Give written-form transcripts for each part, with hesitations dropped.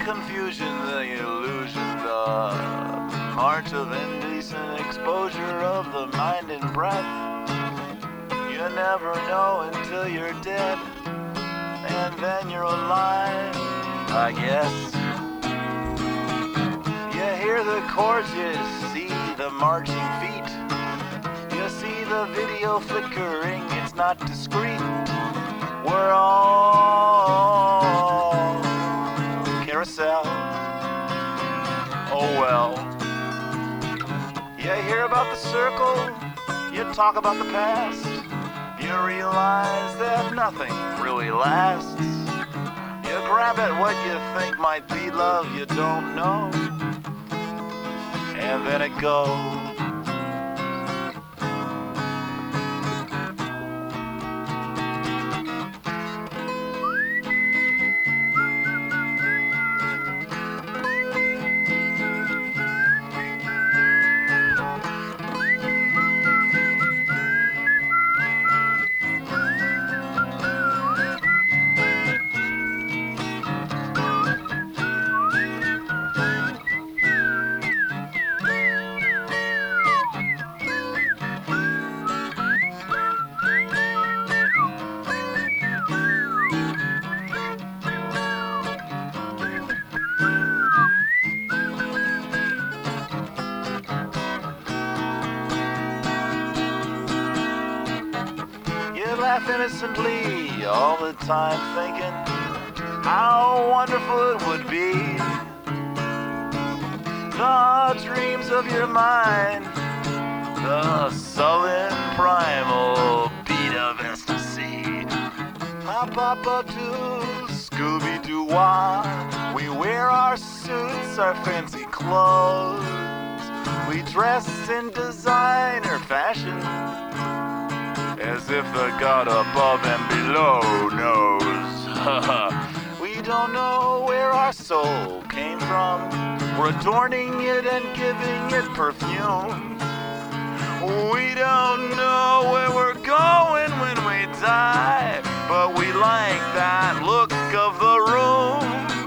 confusion, the illusion, the march of indecent exposure of the mind and breath. You never know until you're dead, and then you're alive, I guess. You hear the chords, you see the marching feet. You see the video flickering, it's not discreet. We're all carousel. Oh well. You hear about the circle, you talk about the past. You realize that nothing really lasts. You grab at what you think might be love you don't know, and then it goes. Laugh innocently all the time, thinking how wonderful it would be. The dreams of your mind, the sullen primal beat of ecstasy. Pop-up-a-doo, Scooby-Doo-wah. We wear our suits, our fancy clothes. We dress in designer fashion, as if the God above and below knows. We don't know where our soul came from. We're adorning it and giving it perfume. We don't know where we're going when we die, but we like that look of the room.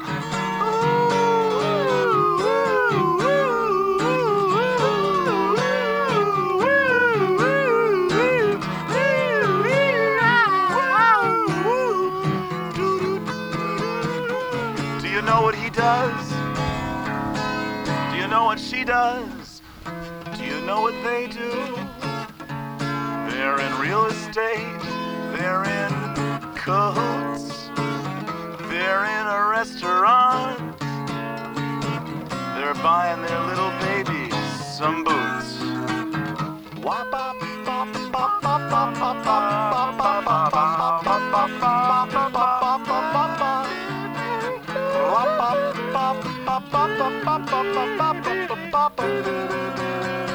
Do you know what he does? Do you know what she does? Do you know what they do? They're in real estate. They're in cahoots. They're in a restaurant. They're buying their little babies some boots. Wop,